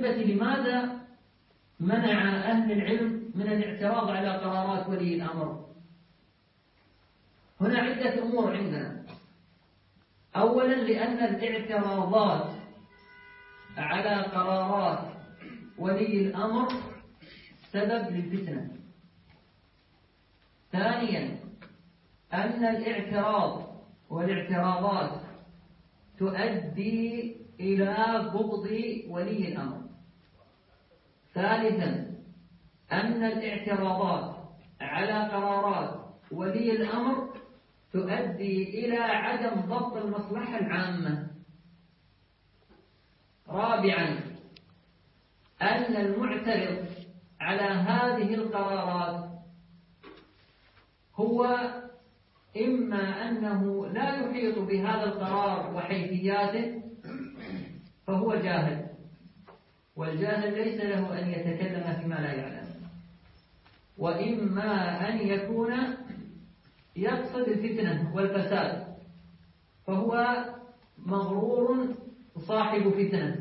أحبتي لماذا منع أهل العلم من الاعتراض على قرارات ولي الأمر؟ هنا عدة أمور عندنا. أولا لأن الاعتراضات على قرارات ولي الأمر سبب للفتنة. ثانيا أن الاعتراض والاعتراضات تؤدي إلى بغض ولي الأمر. ثالثا أن الاعتراضات على قرارات ولي الأمر تؤدي إلى عدم ضبط المصلحة العامة. رابعا أن المعترض على هذه القرارات هو إما أنه لا يحيط بهذا القرار وحيثياته فهو جاهل، والجاهل ليس له أن يتكلم فيما لا يعلم، وإما أن يكون يقصد الفتنة والفساد فهو مغرور صاحب فتنة.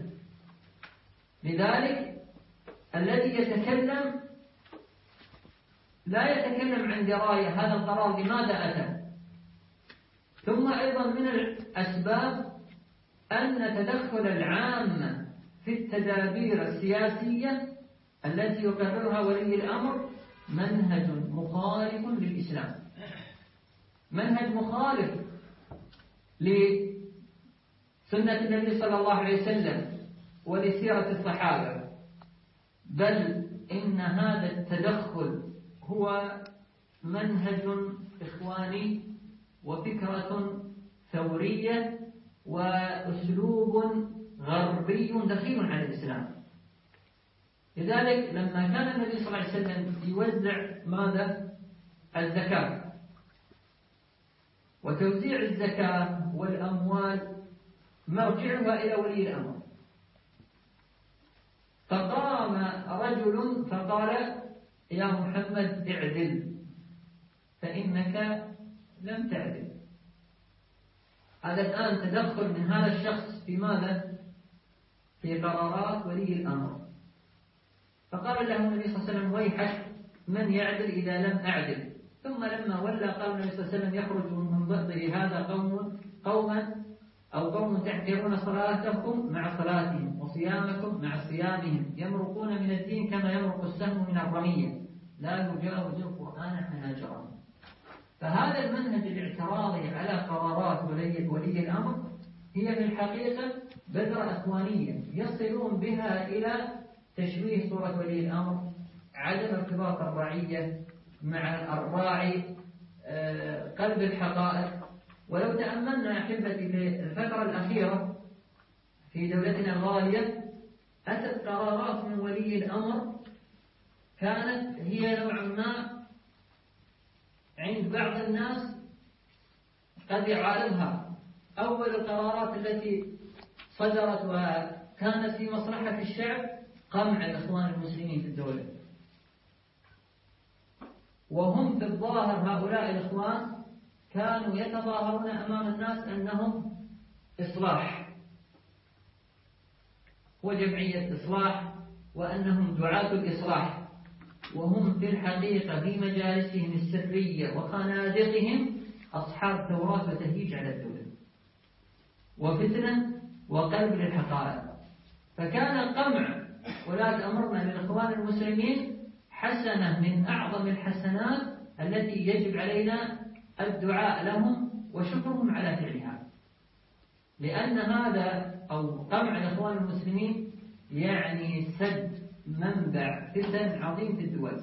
لذلك الذي يتكلم لا يتكلم عن دراية هذا القرار لماذا أتى. ثم أيضا من الأسباب أن تدخل العامة في التدابير السياسية التي يقررها ولي الأمر منهج مخالف للإسلام، منهج مخالف لسنة النبي صلى الله عليه وسلم ولسيرة الصحابة، بل إن هذا التدخل هو منهج إخواني وفكرة ثورية وأسلوب غربي دخيل على الإسلام. لذلك لما كان النبي صلى الله عليه وسلم يوزع ماذا؟ الزكاة، وتوزيع الزكاة والأموال مرجعها إلى ولي الأمر، فقام رجل فقال يا محمد اعدل فإنك لم تعدل. هذا الآن تدخل من هذا الشخص في ماذا؟ في قرارات ولي الأمر. فقال له النبي صلى الله عليه وسلم ويحك من يعدل إذا لم أعدل. ثم لما ولى قال النبي صلى الله عليه وسلم يخرج من ضده هذا قوم تحقرون صلاتكم مع صلاتهم وصيامكم مع صيامهم يمرقون من الدين كما يمرق السهم من الرمية لا يجاوز القرآن حناجرهم. فهذا المنهج الاعتراضي على قرارات ولي الأمر هي في الحقيقة بذرة أخوانية يصلون بها إلى تشويه صورة ولي الأمر، عدم ارتباط الرعية مع الراعي، قلب الحقائق. ولو تأملنا أحبتي في الفترة الأخيرة في دولتنا الغالية أتت قرارات من ولي الأمر كانت هي نوعا ما عند بعض الناس قد يعارضها. أول القرارات التي صدرت وكانت في مصلحة الشعب قمع الإخوان المسلمين في الدولة، وهم في الظاهر هؤلاء الإخوان كانوا يتظاهرون أمام الناس أنهم إصلاح وجمعية إصلاح وأنهم دعاة الإصلاح، وهم في الحقيقة في مجالسهم السرية وخنادقهم أصحاب ثورات وتهييج على الدولة وفتنة وقلب للحقائق. فكان قمع ولاة أمرنا للإخوان المسلمين حسنة من أعظم الحسنات التي يجب علينا الدعاء لهم وشكرهم على فعلها، لأن هذا أو قمع الإخوان المسلمين يعني سد منبع فتن عظيم في الدول،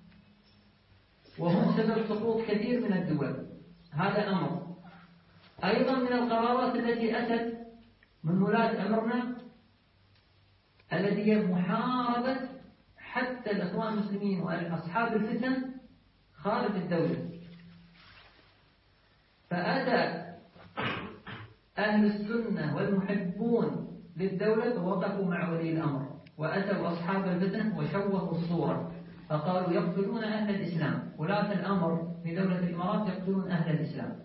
وهم سبب سقوط كثير من الدول. هذا أمر. أيضا من القرارات التي أتت من ولاة أمرنا التي هي محاربة حتى الإخوان المسلمين وأصحاب الفتن خارج الدولة. فأتى أهل السنة والمحبون للدولة ووقفوا مع ولي الأمر، وأتوا أصحاب الفتنة وشوهوا الصورة فقالوا يقتلون أهل الإسلام. ولاة الأمر في دولة الإمارات يقتلون أهل الإسلام،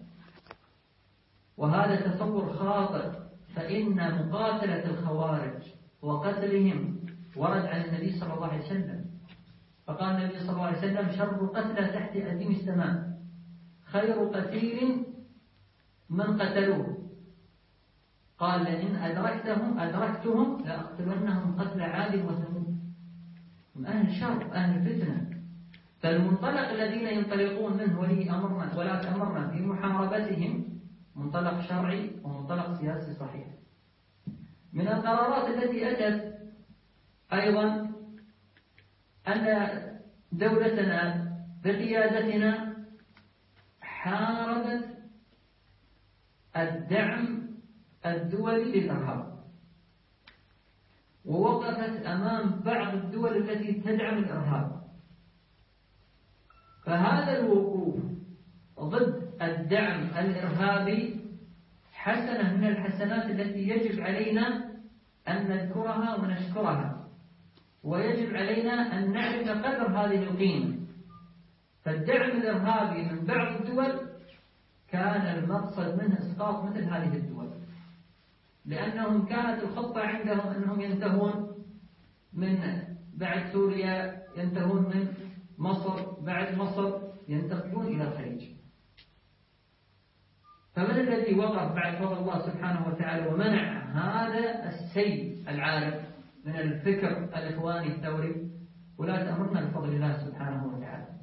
وهذا تصور خاطئ. فإن مقاتلة الخوارج وقتلهم ورد عن النبي صلى الله عليه وسلم، فقال النبي صلى الله عليه وسلم: شر قتلى تحت أديم السماء خير قتيل من قتلوه. قال: لئن أدركتهم لأقتلنهم قتل عاد وثمود. هم أهل شر، أهل فتنة. فالمنطلق الذين ينطلقون منه ولي أمرنا ولاة أمرنا في محاربتهم منطلق شرعي ومنطلق سياسي صحيح. من القرارات التي أتت أيضا أن دولتنا بقيادتنا حاربت الدعم الدولي للإرهاب، ووقفت أمام بعض الدول التي تدعم الإرهاب. فهذا الوقوف ضد الدعم الإرهابي حسنة من الحسنات التي يجب علينا أن نذكرها ونشكرها، ويجب علينا أن نعرف قدر هذه القيمة. فالدعم الإرهابي من بعض الدول كان المقصد منه إسقاط مثل هذه الدول، لأنهم كانت الخطة عندهم أنهم ينتهون من بعد سوريا، ينتهون من مصر، بعد مصر ينتقلون إلى الخليج. فمن الذي وقف بعد فضل الله سبحانه وتعالى ومنع هذا السيل العارف من الفكر الإخواني الثوري؟ ولا تأمرنا بفضل الله سبحانه وتعالى.